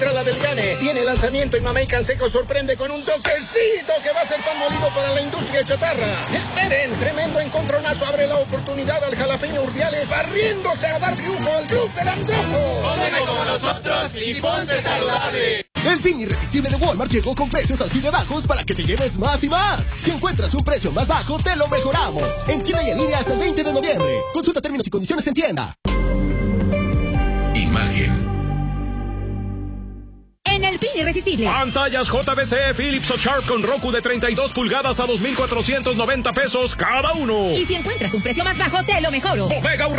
La del Gane tiene lanzamiento y Mamey Canseco sorprende con un toquecito que va a ser pan molido para la industria chatarra. Esperen, tremendo encontronazo abre la oportunidad al jalapeño Urdiales barriéndose a dar triunfo al Club del Antojo. Come como nosotros y ponte saludable. El fin irresistible de Walmart llegó con precios así de bajos para que te lleves más y más. Si encuentras un precio más bajo, te lo mejoramos. En tienda y en línea hasta el 20 de noviembre. Consulta términos y condiciones en tienda. Imagen. En el fin irresistible. Pantallas JBC Philips o Sharp con Roku de 32 pulgadas a 2,490 pesos cada uno. Y si encuentras un precio más bajo, te lo mejoro. Bodega